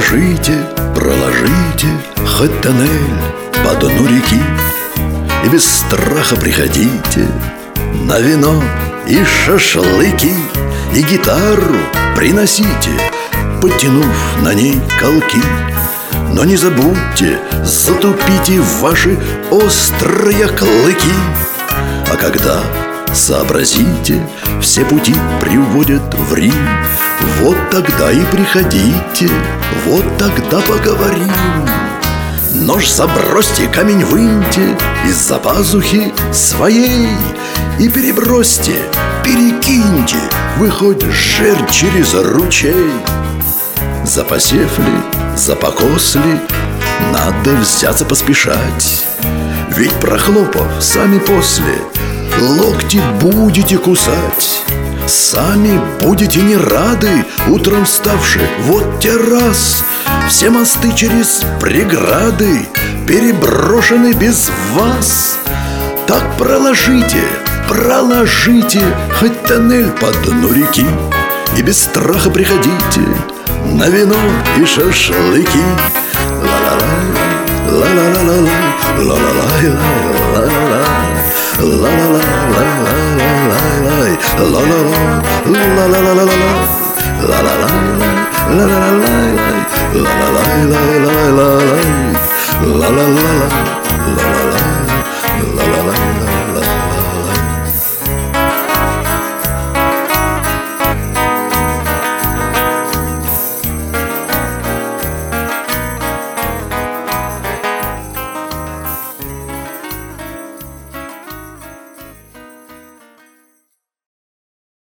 проложите хоть тоннель по дну реки, и без страха приходите на вино и шашлыки, и гитару приносите, подтянув на ней колки. Но не забудьте, затупите ваши острые клыки. А когда сообразите, все пути приводят в Рим, вот тогда и приходите, вот тогда поговорим. Нож забросьте, камень выньте из-за пазухи своей и перебросьте, перекиньте, вы хоть жердь через ручей. За посев ли, за покос ли, надо взяться поспешать, ведь прохлопав сами после, локти будете кусать. Сами будете не рады, утром вставши, вот те раз все мосты через преграды переброшены без вас. Так проложите хоть тоннель по дну реки, и без страха приходите на вино и шашлыки. La la la la